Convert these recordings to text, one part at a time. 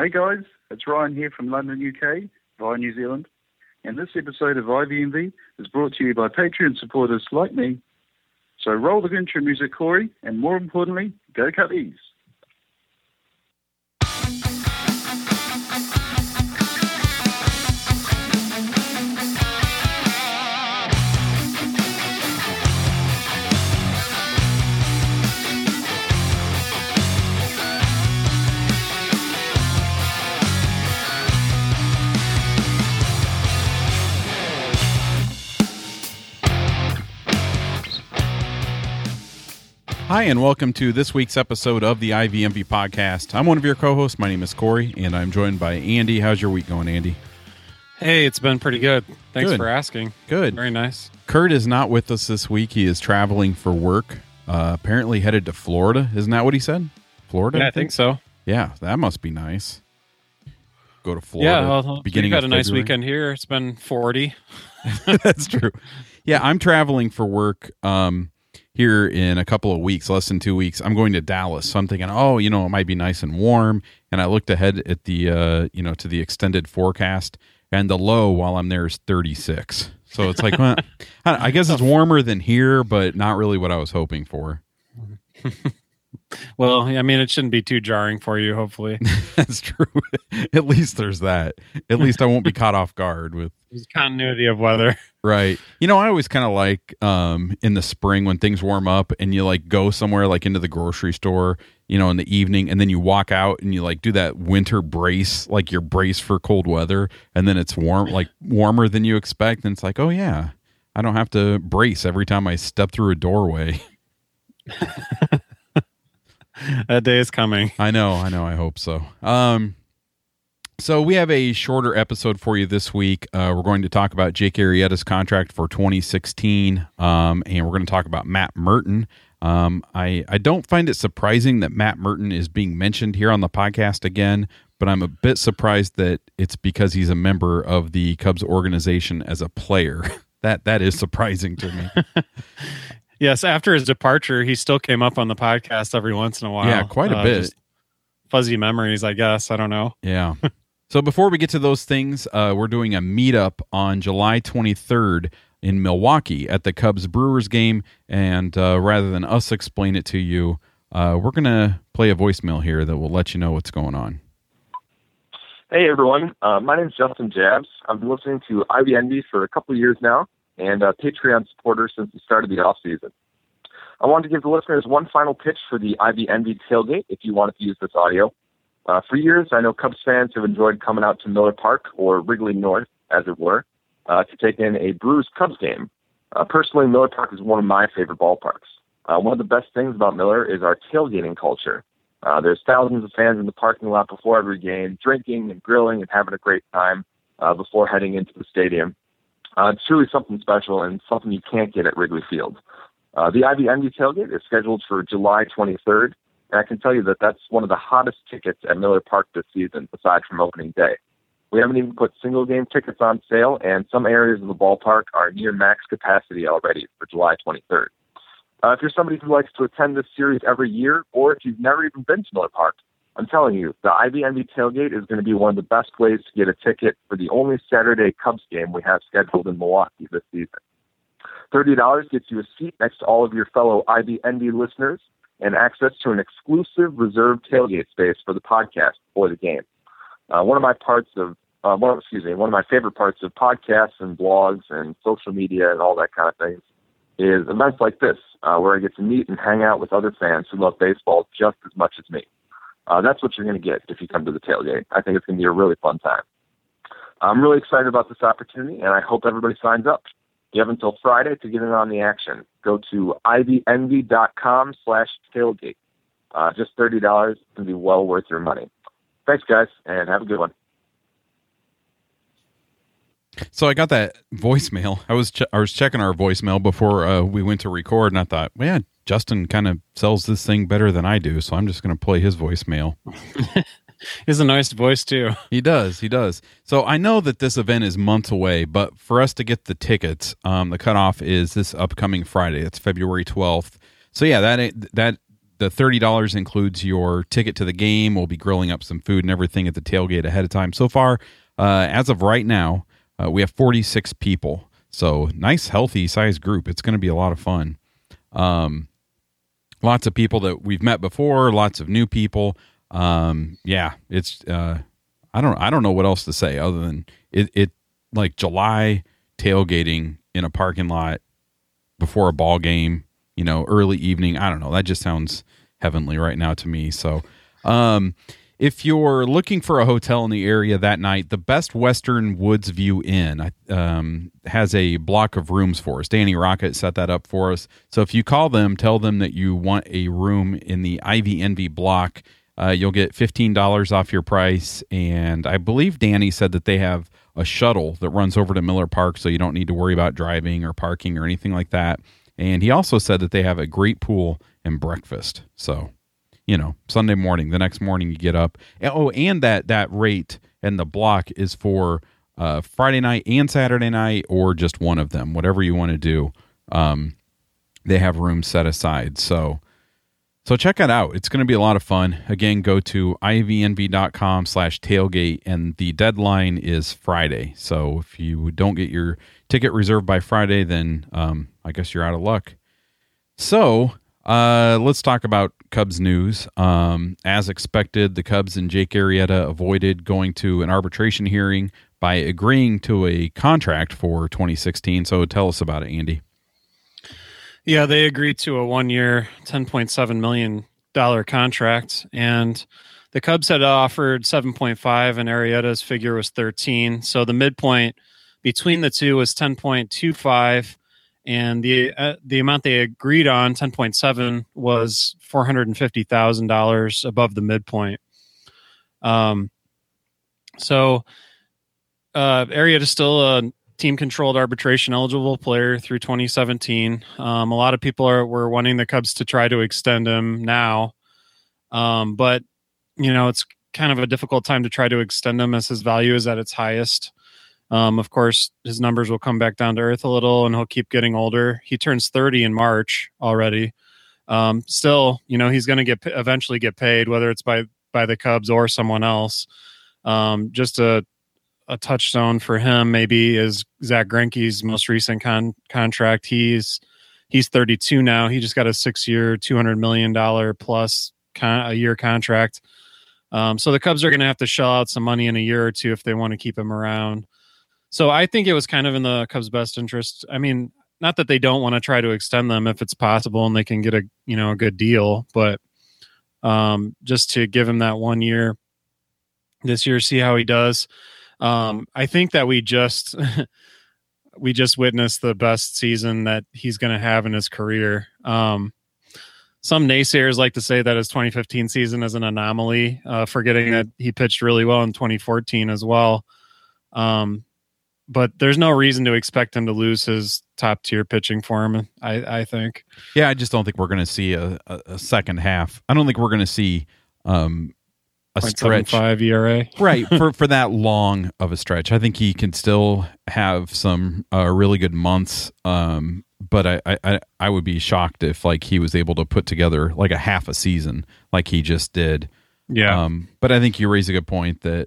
Hey guys, it's Ryan here from London, UK, via New Zealand, and this episode of IVMV is brought to you by Patreon supporters like me. So roll the intro music, Corey, and more importantly, go Cubbies! Hi, and welcome to this week's episode of the IVMV podcast. I'm one of your co-hosts. My name is Corey, and I'm joined by Andy. How's your week going, Andy? Hey, it's been pretty good. Thanks Good. for asking. Good. Very nice. Kurt is not with us this week. He is traveling for work, apparently headed to Florida. Isn't that what he said? Florida? Yeah, I think so. Yeah, that must be nice. Go to Florida. Yeah, well, beginning we've had of a nice February. weekend here. It's been 40. That's true. Yeah, I'm traveling for work here in a couple of weeks, less than 2 weeks. I'm going to Dallas. So I'm thinking, it might be nice and warm. And I looked ahead at the, to the extended forecast, and the low while I'm there is 36. So it's like, well, I guess it's warmer than here, but not really what I was hoping for. Well, I mean, it shouldn't be too jarring for you, hopefully. That's true. At least there's that. At least I won't be caught off guard with There's continuity of weather. Right. I always kind of like in the spring when things warm up and you like go somewhere like into the grocery store, in the evening, and then you walk out and you like do that winter brace, like your brace for cold weather, and then it's warmer than you expect, and it's like, oh yeah, I don't have to brace every time I step through a doorway. That day is coming. I know. I hope so. So we have a shorter episode for you this week. We're going to talk about Jake Arrieta's contract for 2016, and we're going to talk about Matt Murton. I don't find it surprising that Matt Murton is being mentioned here on the podcast again, but I'm a bit surprised that it's because he's a member of the Cubs organization as a player. That is surprising to me. Yes, after his departure, he still came up on the podcast every once in a while. Yeah, quite a bit. Just fuzzy memories, I guess. I don't know. Yeah. So before we get to those things, we're doing a meetup on July 23rd in Milwaukee at the Cubs-Brewers game, and rather than us explain it to you, we're going to play a voicemail here that will let you know what's going on. Hey, everyone. My name is Justin Jabs. I've been listening to IVNB for a couple of years now, and a Patreon supporter since the start of the offseason. I wanted to give the listeners one final pitch for the IVNB tailgate if you wanted to use this audio. For years, I know Cubs fans have enjoyed coming out to Miller Park, or Wrigley North, as it were, to take in a Brewers-Cubs game. Personally, Miller Park is one of my favorite ballparks. One of the best things about Miller is our tailgating culture. There's thousands of fans in the parking lot before every game, drinking and grilling and having a great time before heading into the stadium. It's truly something special and something you can't get at Wrigley Field. The IVNB tailgate is scheduled for July 23rd, and I can tell you that that's one of the hottest tickets at Miller Park this season, aside from opening day. We haven't even put single-game tickets on sale, and some areas of the ballpark are near max capacity already for July 23rd. If you're somebody who likes to attend this series every year, or if you've never even been to Miller Park, I'm telling you, the IVNB tailgate is going to be one of the best ways to get a ticket for the only Saturday Cubs game we have scheduled in Milwaukee this season. $30 gets you a seat next to all of your fellow IVNB listeners and access to an exclusive reserved tailgate space for the podcast before the game. One of my favorite parts of podcasts and blogs and social media and all that kind of things is events like this, where I get to meet and hang out with other fans who love baseball just as much as me. That's what you're going to get if you come to the tailgate. I think it's going to be a really fun time. I'm really excited about this opportunity, and I hope everybody signs up. You have until Friday to get in on the action. Go to ivnv.com/tailgate. Just $30. It's going to be well worth your money. Thanks, guys, and have a good one. So I got that voicemail. I was checking our voicemail before we went to record, and I thought, well, yeah, Justin kind of sells this thing better than I do, so I'm just going to play his voicemail. He has a nice voice, too. He does. So I know that this event is months away, but for us to get the tickets, the cutoff is this upcoming Friday. It's February 12th. So yeah, that the $30 includes your ticket to the game. We'll be grilling up some food and everything at the tailgate ahead of time. So far, as of right now, we have 46 people. So nice, healthy size group. It's going to be a lot of fun. Lots of people that we've met before, lots of new people. It's I don't know what else to say other than it like July tailgating in a parking lot before a ball game, early evening. I don't know. That just sounds heavenly right now to me. So, if you're looking for a hotel in the area that night, the Best Western Woods View Inn has a block of rooms for us. Danny Rocket set that up for us. So if you call them, tell them that you want a room in the Ivy Envy block, you'll get $15 off your price. And I believe Danny said that they have a shuttle that runs over to Miller Park, so you don't need to worry about driving or parking or anything like that. And he also said that they have a great pool and breakfast. So, Sunday morning, the next morning you get up. Oh, and that rate and the block is for Friday night and Saturday night, or just one of them, whatever you want to do. They have rooms set aside. So check it out. It's going to be a lot of fun. Again, go to ivnv.com/tailgate, and the deadline is Friday. So if you don't get your ticket reserved by Friday, then I guess you're out of luck. So let's talk about Cubs news. As expected, the Cubs and Jake Arrieta avoided going to an arbitration hearing by agreeing to a contract for 2016. So tell us about it, Andy. Yeah, they agreed to a 1-year, $10.7 million contract, and the Cubs had offered 7.5, and Arrieta's figure was 13. So the midpoint between the two was 10.25, and the amount they agreed on, 10.7, was $450,000 above the midpoint. So Arrieta is still a team-controlled arbitration-eligible player through 2017. A lot of people were wanting the Cubs to try to extend him now, but it's kind of a difficult time to try to extend him as his value is at its highest. Of course, his numbers will come back down to earth a little, and he'll keep getting older. He turns 30 in March already. Still, he's going to eventually get paid, whether it's by the Cubs or someone else. Just a touchstone for him maybe is Zach Greinke's most recent contract. He's 32 now. He just got a 6-year, $200 million plus a year contract. So the Cubs are going to have to shell out some money in a year or two if they want to keep him around. So I think it was kind of in the Cubs' best interest. I mean, not that they don't want to try to extend them if it's possible and they can get a good deal, but just to give him that 1 year this year, see how he does. I think that we just witnessed the best season that he's going to have in his career. Some naysayers like to say that his 2015 season is an anomaly, forgetting that he pitched really well in 2014 as well. But there's no reason to expect him to lose his top tier pitching for him, I think. Yeah, I just don't think we're going to see a second half. I don't think we're going to see a stretch 0.75 ERA, right, for that long of a stretch. I think he can still have some really good months, but I would be shocked if he was able to put together a half a season like he just did. Yeah, but I think you raise a good point that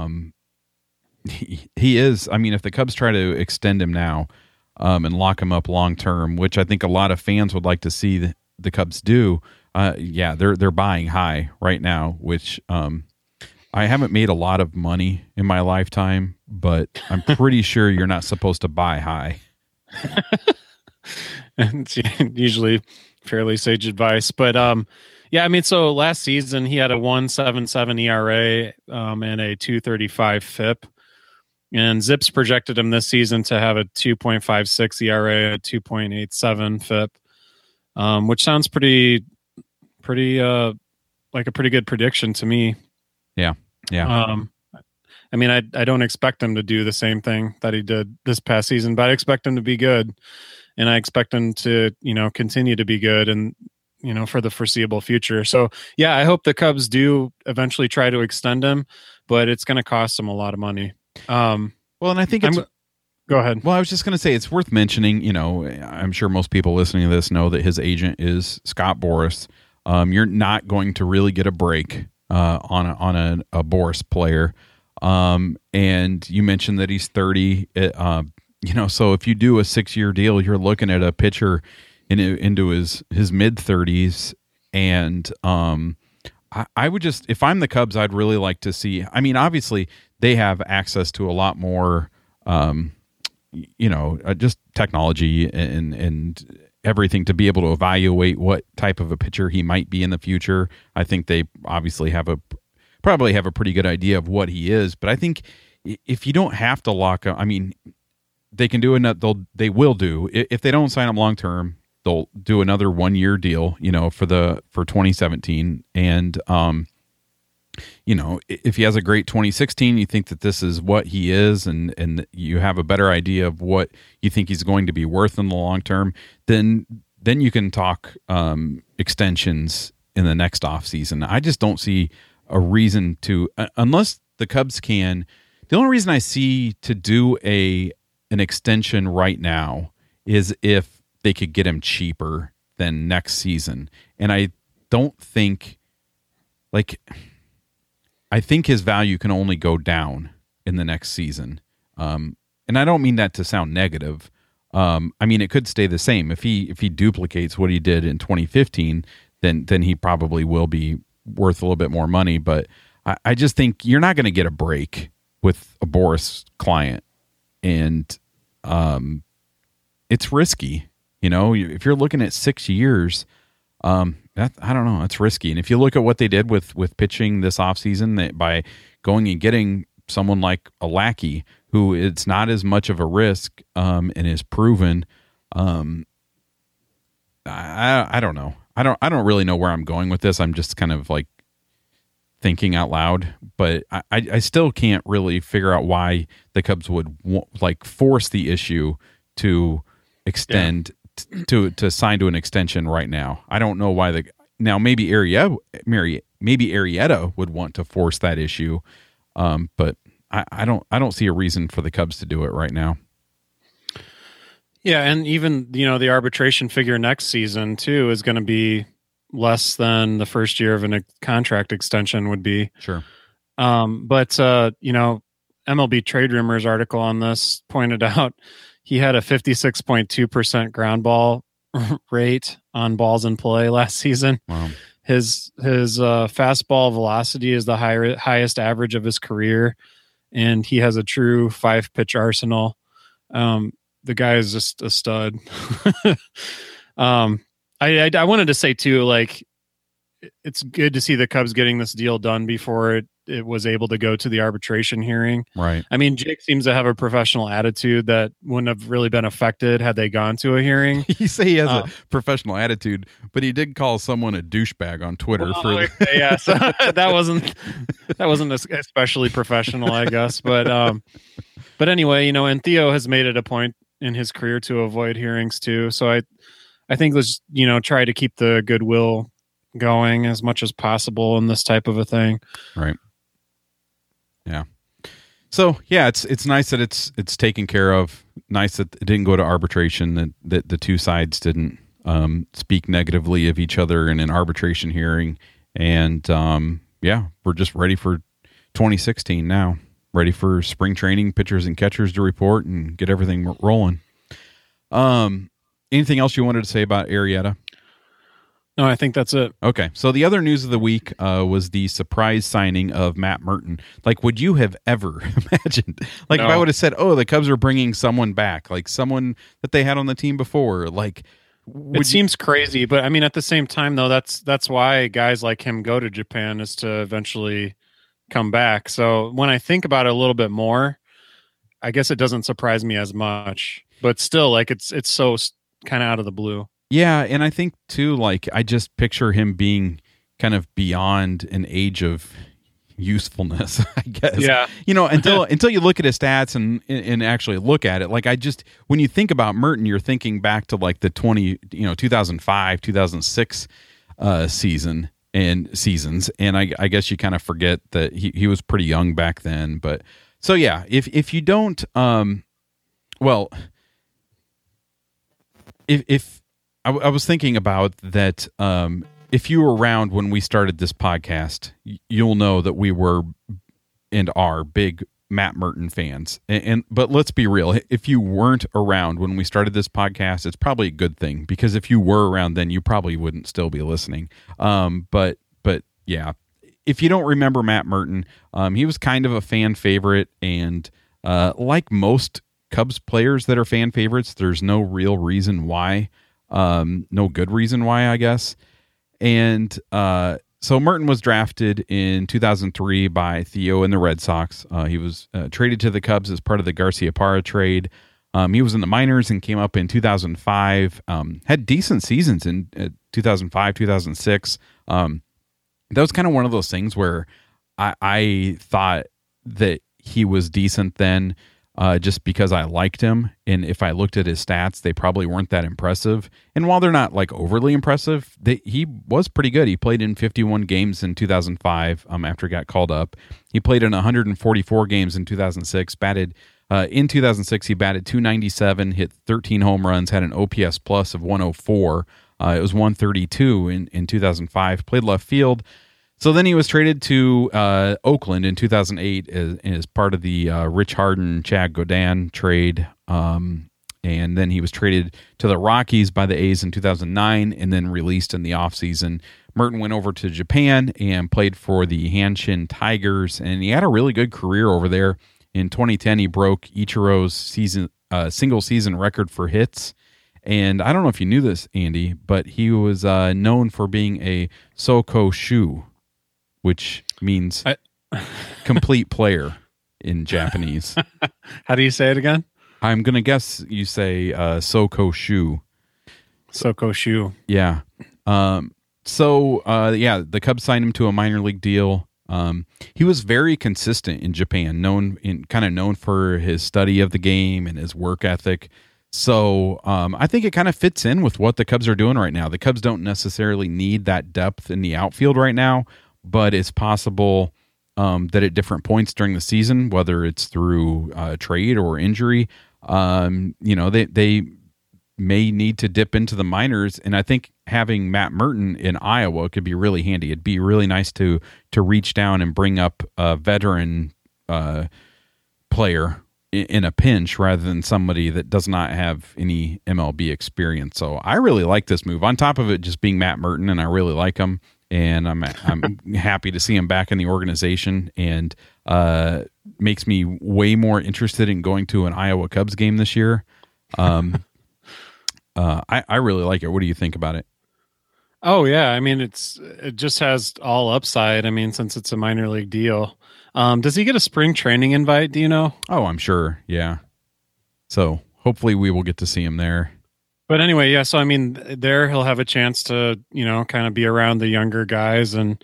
he is. I mean, if the Cubs try to extend him now and lock him up long term, which I think a lot of fans would like to see the Cubs do. They're buying high right now, which I haven't made a lot of money in my lifetime, but I'm pretty sure you're not supposed to buy high. It's usually fairly sage advice, but so last season he had a 1.77 ERA and a 2.35 FIP, and Zips projected him this season to have a 2.56 ERA, a 2.87 FIP, which sounds pretty like a pretty good prediction to me. Yeah. I mean, I don't expect him to do the same thing that he did this past season, but I expect him to be good, and I expect him to continue to be good and for the foreseeable future. So yeah, I hope the Cubs do eventually try to extend him, but it's going to cost them a lot of money. Well, and I think go ahead. Well, I was just going to say it's worth mentioning. I'm sure most people listening to this know that his agent is Scott Boras. You're not going to really get a break on a Boris player. And you mentioned that he's 30. So if you do a 6-year deal, you're looking at a pitcher into his mid 30s. And I would just, if I'm the Cubs, I'd really like to see. I mean, obviously they have access to a lot more, just technology and everything to be able to evaluate what type of a pitcher he might be in the future. I think they obviously probably have a pretty good idea of what he is, but I think if you don't have to lock him, I mean, they can do they will do, if they don't sign him long term, they'll do another 1-year deal, for 2017. And, if he has a great 2016, you think that this is what he is, and you have a better idea of what you think he's going to be worth in the long term, then you can talk extensions in the next offseason. I just don't see a reason to, unless the Cubs can. The only reason I see to do an extension right now is if they could get him cheaper than next season. And I don't think, I think his value can only go down in the next season. And I don't mean that to sound negative. I mean, it could stay the same. If he duplicates what he did in 2015, then he probably will be worth a little bit more money. But I just think you're not going to get a break with a Boris client. And it's risky. If you're looking at 6 years, I don't know, it's risky. And if you look at what they did with pitching this offseason, by going and getting someone like a Lackey, who it's not as much of a risk and is proven, I don't know. I don't really know where I'm going with this. I'm just kind of like thinking out loud, but I still can't really figure out why the Cubs would force the issue to extend to sign to an extension right now. I don't know why now maybe Arrieta would want to force that issue, but I don't see a reason for the Cubs to do it right now. Yeah, and even the arbitration figure next season too is going to be less than the first year of a contract extension would be. Sure. But MLB Trade Rumors article on this pointed out he had a 56.2% ground ball rate on balls in play last season. Wow. His fastball velocity is the highest average of his career, and he has a true 5-pitch arsenal. The guy is just a stud. I wanted to say too, it's good to see the Cubs getting this deal done before it was able to go to the arbitration hearing. Right. I mean, Jake seems to have a professional attitude that wouldn't have really been affected had they gone to a hearing. You say he has a professional attitude, but he did call someone a douchebag on Twitter. Yeah, so that wasn't especially professional, I guess. But anyway, and Theo has made it a point in his career to avoid hearings too. So I think let's try to keep the goodwill going as much as possible in this type of a thing. Right. Yeah. So yeah, it's nice that it's taken care of. Nice that it didn't go to arbitration. That the two sides didn't speak negatively of each other in an arbitration hearing. And we're just ready for 2016 now. Ready for spring training, pitchers and catchers to report and get everything rolling. Anything else you wanted to say about Arrieta? No, I think that's it. Okay. So the other news of the week was the surprise signing of Matt Merton. Would you have ever imagined? No. If I would have said, "Oh, the Cubs are bringing someone back, someone that they had on the team before," it seems crazy, but I mean, at the same time, though, that's why guys like him go to Japan, is to eventually come back. So when I think about it a little bit more, I guess it doesn't surprise me as much. But still, it's so kind of out of the blue. Yeah, and I think too, I just picture him being kind of beyond an age of usefulness, I guess. Yeah. Until you look at his stats and actually look at it. When you think about Merton, you're thinking back to the 2005, 2006 seasons, and I guess you kind of forget that he was pretty young back then. But so yeah, if you don't, if I was thinking about that, if you were around when we started this podcast, you'll know that we were and are big Matt Merton fans. But let's be real. If you weren't around when we started this podcast, it's probably a good thing, because if you were around then, you probably wouldn't still be listening. But yeah, if you don't remember Matt Merton, he was kind of a fan favorite, and like most Cubs players that are fan favorites, there's no real reason why, no good reason why, I guess. And so Merton was drafted in 2003 by Theo and the Red Sox. He was traded to the Cubs as part of the Garciaparra trade. He was in the minors and came up in 2005. Had decent seasons in 2005, 2006. That was kind of one of those things where I thought that he was decent then, just because I liked him. And if I looked at his stats, they probably weren't that impressive. And while they're not like overly impressive, he was pretty good. He played in 51 games in 2005 after he got called up. He played in 144 games in 2006, batted in 2006. He batted .297, hit 13 home runs, had an OPS plus of 104. It was 132 in 2005, played left field. So then he was traded to Oakland in 2008 as part of the Rich Harden, Chad Godin trade. And then he was traded to the Rockies by the A's in 2009 and then released in the offseason. Merton went over to Japan and played for the Hanshin Tigers, and he had a really good career over there. In 2010, he broke Ichiro's single season record for hits. And I don't know if you knew this, Andy, but he was known for being a Soko Shu, which means complete player in Japanese. How do you say it again? I'm going to guess you say Soko Shu. Soko Shu. Yeah. The Cubs signed him to a minor league deal. He was very consistent in Japan, known for his study of the game and his work ethic. So I think it kind of fits in with what the Cubs are doing right now. The Cubs don't necessarily need that depth in the outfield right now, but it's possible that at different points during the season, whether it's through trade or injury, they may need to dip into the minors. And I think having Matt Merton in Iowa could be really handy. It'd be really nice to reach down and bring up a veteran player in a pinch rather than somebody that does not have any MLB experience. So I really like this move. On top of it just being Matt Merton, and I really like him. And I'm happy to see him back in the organization, and makes me way more interested in going to an Iowa Cubs game this year. I really like it. What do you think about it? Oh yeah, I mean it just has all upside. I mean, since it's a minor league deal, does he get a spring training invite? Do you know? Oh, I'm sure. Yeah. So hopefully we will get to see him there. But anyway, yeah, so I mean, there he'll have a chance to, kind of be around the younger guys and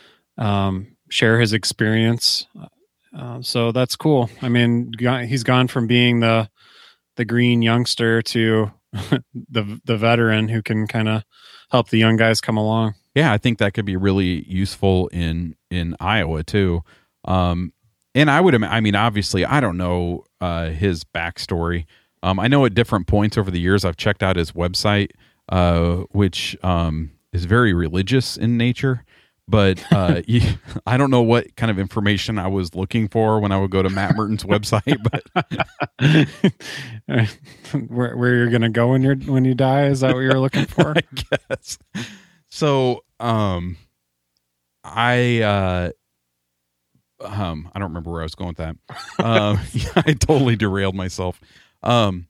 share his experience. So that's cool. I mean, he's gone from being the green youngster to the veteran who can kind of help the young guys come along. Yeah, I think that could be really useful in Iowa too. And obviously, I don't know his backstory. I know at different points over the years, I've checked out his website, which is very religious in nature. But I don't know what kind of information I was looking for when I would go to Matt Merton's website. But where you're going to go when you die? Is that what you're looking for? I guess. So I don't remember where I was going with that. I totally derailed myself. So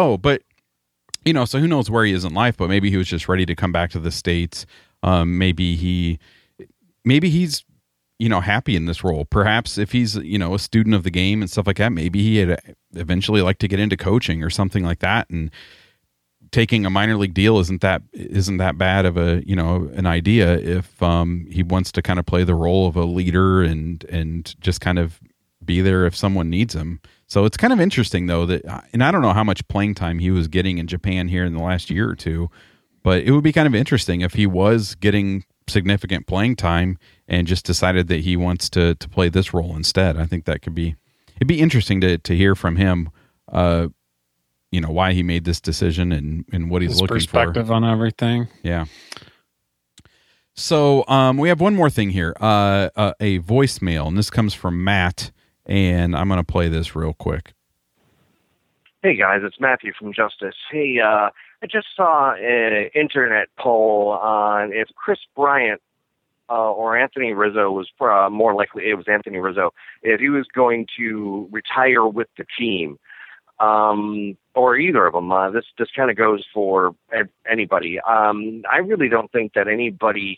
who knows where he is in life, but maybe he was just ready to come back to the States. Maybe he's, happy in this role. Perhaps if he's, a student of the game and stuff like that, maybe he'd eventually like to get into coaching or something like that. And taking a minor league deal isn't that bad of an idea if he wants to kind of play the role of a leader and just kind of be there if someone needs him. So it's kind of interesting though and I don't know how much playing time he was getting in Japan here in the last year or two, but it would be kind of interesting if he was getting significant playing time and just decided that he wants to play this role instead. I think it'd be interesting to hear from him, why he made this decision and what he's looking for. Perspective on everything. Yeah. So we have one more thing here, a voicemail, and this comes from Matt, and I'm going to play this real quick. Hey guys, it's Matthew from Justice. Hey, I just saw an internet poll on if Chris Bryant or Anthony Rizzo was more likely, it was Anthony Rizzo, if he was going to retire with the team, or either of them. This kind of goes for anybody. I really don't think that anybody.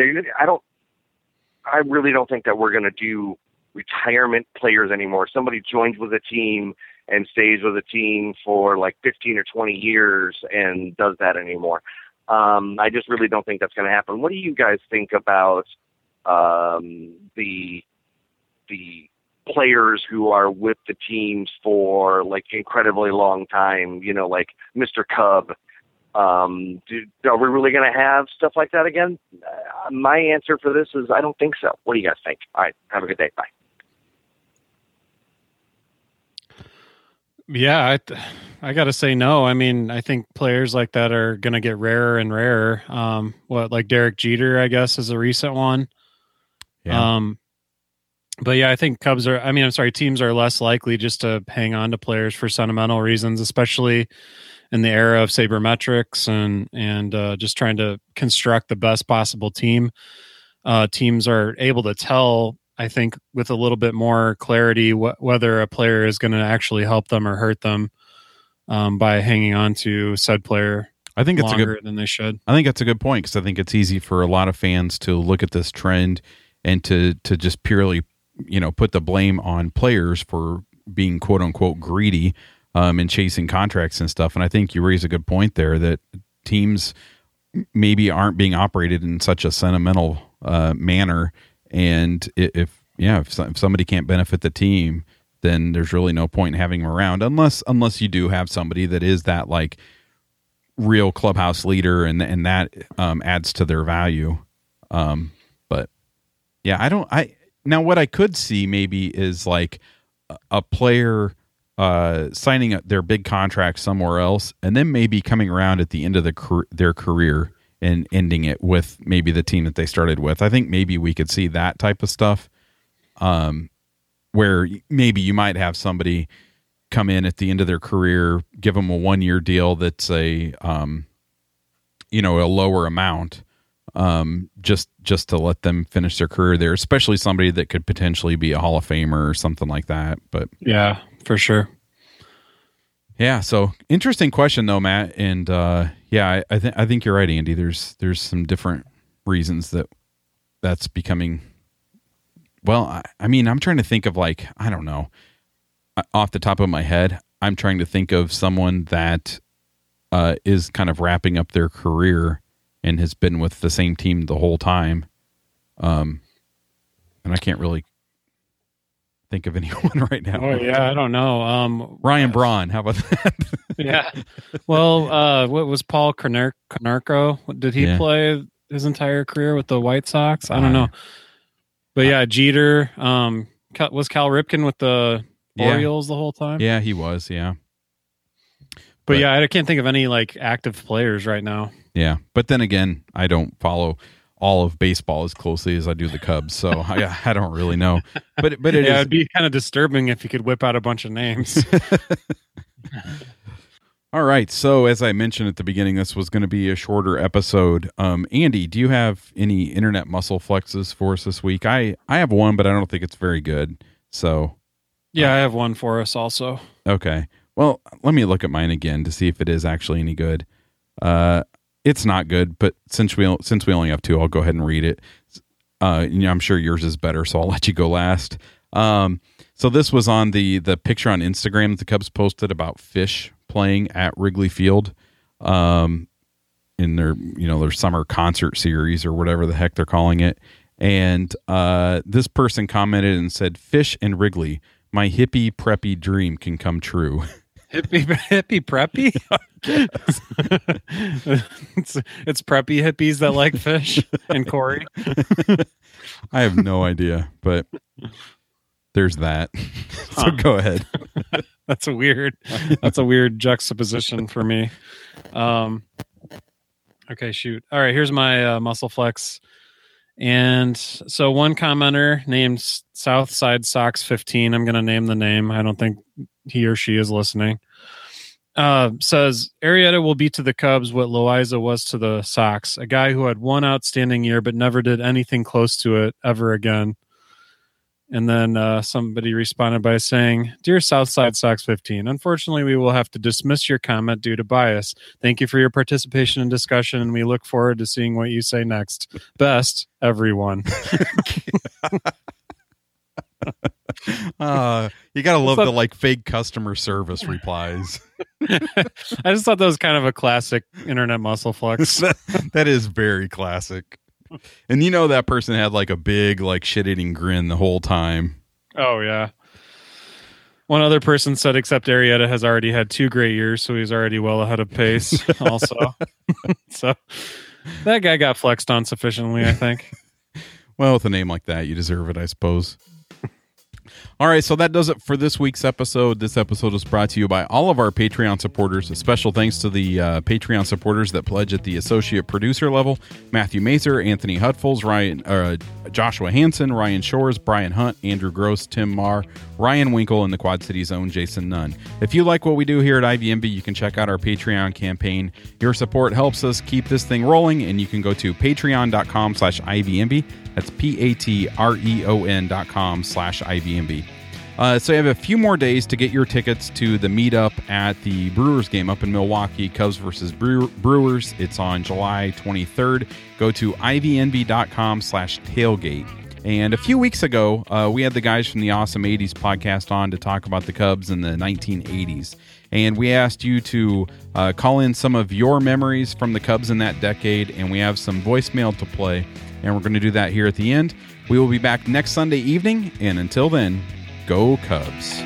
I really don't think that we're going to do retirement players anymore. Somebody joins with a team and stays with a team for like 15 or 20 years and does that anymore. I just really don't think that's going to happen. What do you guys think about the players who are with the teams for like incredibly long time, like Mr. Cub? Are we really going to have stuff like that again? My answer for this is I don't think so. What do you guys think? All right. Have a good day. Bye. Yeah, I got to say no. I mean, I think players like that are going to get rarer and rarer. Like Derek Jeter, I guess, is a recent one. Yeah. But yeah, I think teams are less likely just to hang on to players for sentimental reasons, especially in the era of sabermetrics and just trying to construct the best possible team. Teams are able to tell, I think, with a little bit more clarity whether a player is going to actually help them or hurt them by hanging on to said player. I think it's longer than they should. I think that's a good point, because I think it's easy for a lot of fans to look at this trend and to just purely, put the blame on players for being quote unquote greedy and chasing contracts and stuff. And I think you raise a good point there that teams maybe aren't being operated in such a sentimental manner. And if somebody can't benefit the team, then there's really no point in having them around, unless you do have somebody that is that like real clubhouse leader, and that adds to their value. But yeah, now what I could see maybe is like a player signing their big contract somewhere else, and then maybe coming around at the end of their career and ending it with maybe the team that they started with. I think maybe we could see that type of stuff, where maybe you might have somebody come in at the end of their career, give them a 1-year deal that's a lower amount, just to let them finish their career there, especially somebody that could potentially be a Hall of Famer or something like that. But yeah, for sure. Yeah. So interesting question though, Matt. And, I think you're right, Andy. There's some different reasons that's becoming, well, I'm trying to think of like, I don't know, off the top of my head, I'm trying to think of someone that is kind of wrapping up their career and has been with the same team the whole time. And I can't really think of anyone right now. Oh yeah, I don't know. Ryan Braun, how about that? Yeah. Well, what was Paul Konerko? Did he play his entire career with the White Sox? I don't know. But yeah, Jeter. Was Cal Ripken with the Orioles the whole time? Yeah, he was. Yeah. But yeah, I can't think of any like active players right now. Yeah, but then again, I don't follow all of baseball as closely as I do the Cubs, so I don't really know. But it'd be kind of disturbing if you could whip out a bunch of names. All right, so as I mentioned at the beginning, this was going to be a shorter episode. Andy, do you have any internet muscle flexes for us this week? I have one, but I don't think it's very good. So yeah, I have one for us also. Okay. Well, let me look at mine again to see if it is actually any good. It's not good, but since we only have two, I'll go ahead and read it. I'm sure yours is better, so I'll let you go last. So this was on the picture on Instagram that the Cubs posted about Fish playing at Wrigley Field, in their summer concert series or whatever the heck they're calling it. And this person commented and said, "Fish and Wrigley, my hippie preppy dream can come true." Hippie preppy? it's preppy hippies that like Fish and Corey. I have no idea, but there's that. So go ahead. That's a weird juxtaposition for me. Okay, shoot. All right, here's my muscle flex. And so one commenter named Southside Sox 15, I'm going to name the name. I don't think he or she is listening. Says Arrieta will be to the Cubs what Loaiza was to the Sox, a guy who had one outstanding year but never did anything close to it ever again. And then somebody responded by saying, "Dear Southside Sox 15, unfortunately, we will have to dismiss your comment due to bias. Thank you for your participation and discussion, and we look forward to seeing what you say next. Best, everyone." You gotta love the fake customer service replies. I just thought that was kind of a classic internet muscle flex. That is very classic. And that person had a big shit-eating grin the whole time. Oh yeah. One other person said, except Arrieta has already had 2 great years, so he's already well ahead of pace also. So that guy got flexed on sufficiently, I think. Well, with a name like that, you deserve it, I suppose. All right, so that does it for this week's episode. This episode was brought to you by all of our Patreon supporters. A special thanks to the Patreon supporters that pledge at the associate producer level: Matthew Mazer, Anthony Hutfels, Joshua Hansen, Ryan Shores, Brian Hunt, Andrew Gross, Tim Marr, Ryan Winkle, and the Quad Cities' own Jason Nunn. If you like what we do here at IVMB, you can check out our Patreon campaign. Your support helps us keep this thing rolling, and you can go to patreon.com/IVMB. That's patreon.com/IVMB. So you have a few more days to get your tickets to the meetup at the Brewers game up in Milwaukee, Cubs versus Brewers. It's on July 23rd. Go to ivnb.com/tailgate. And a few weeks ago, we had the guys from the Awesome 80s podcast on to talk about the Cubs in the 1980s. And we asked you to call in some of your memories from the Cubs in that decade, and we have some voicemail to play. And we're going to do that here at the end. We will be back next Sunday evening, and until then, go Cubs.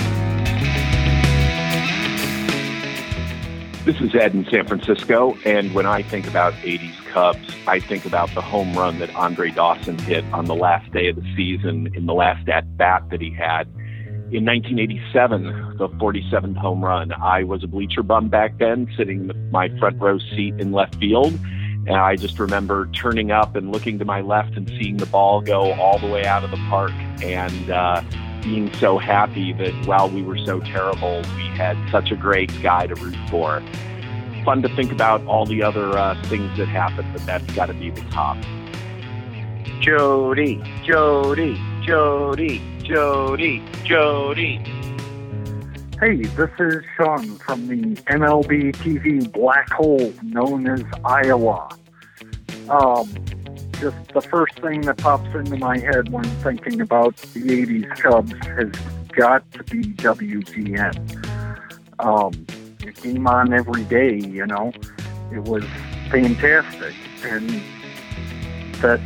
This is Ed in San Francisco, and when I think about 80s Cubs, I think about the home run that Andre Dawson hit on the last day of the season in the last at-bat that he had. In 1987, the 47th home run. I was a bleacher bum back then, sitting in my front row seat in left field. And I just remember turning up and looking to my left and seeing the ball go all the way out of the park and being so happy that while we were so terrible, we had such a great guy to root for. Fun to think about all the other things that happened, but that's got to be the top. Jody, Jody, Jody, Jody, Jody. Hey, this is Sean from the MLB TV black hole known as Iowa. Just the first thing that pops into my head when thinking about the 80s Cubs has got to be WGN. It came on every day, It was fantastic. And that's,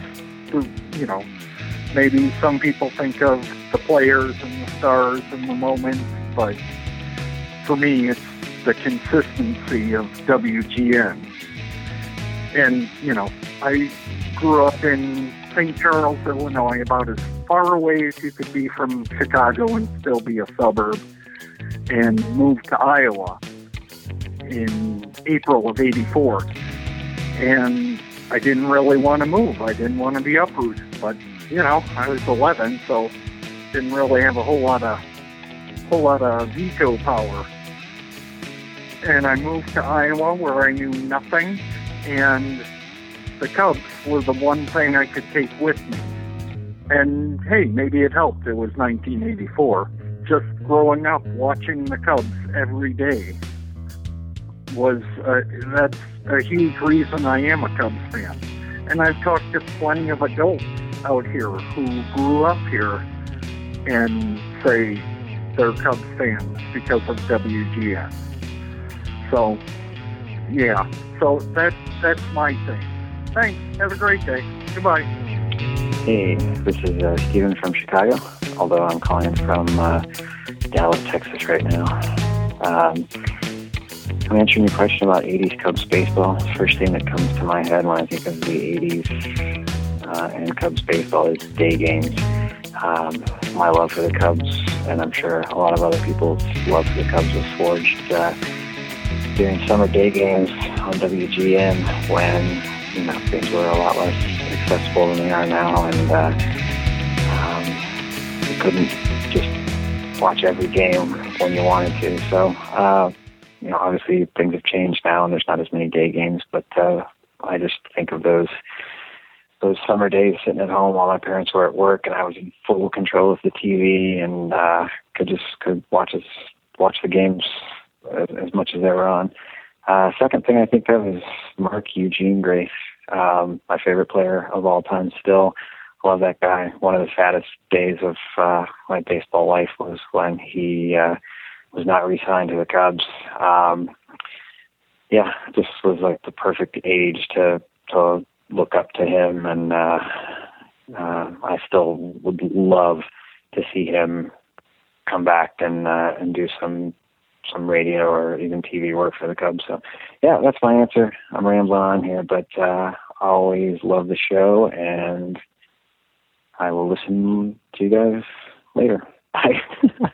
maybe some people think of the players and the stars and the moments, but for me, it's the consistency of WGN. And, I grew up in St. Charles, Illinois, about as far away as you could be from Chicago and still be a suburb, and moved to Iowa in April of '84. And I didn't really want to move. I didn't want to be uprooted. But, I was 11, so didn't really have a whole lot of veto power. And I moved to Iowa where I knew nothing, and the Cubs were the one thing I could take with me. And hey, maybe it helped. It was 1984. Just growing up watching the Cubs every day was that's a huge reason I am a Cubs fan. And I've talked to plenty of adults out here who grew up here and say they're Cubs fans because of WGN. So, yeah. So that's my thing. Thanks. Have a great day. Goodbye. Hey, this is Steven from Chicago, although I'm calling from Dallas, Texas right now. I'm answering your question about 80s Cubs baseball. First thing that comes to my head when I think of the 80s and Cubs baseball is day games. My love for the Cubs, and I'm sure a lot of other people's love for the Cubs was forged during summer day games on WGN when things were a lot less accessible than they are now, and you couldn't just watch every game when you wanted to. So, obviously things have changed now, and there's not as many day games, but I just think of those summer days sitting at home while my parents were at work, and I was in full control of the TV and could watch the games as much as they were on. Second thing I think of is Mark Eugene Grace, my favorite player of all time still. Love that guy. One of the saddest days of my baseball life was when he was not re-signed to the Cubs. Just was like the perfect age to look up to him, and I still would love to see him come back and do some radio or even TV work for the Cubs. So, yeah, that's my answer. I'm rambling on here, but I always love the show, and I will listen to you guys later. Bye.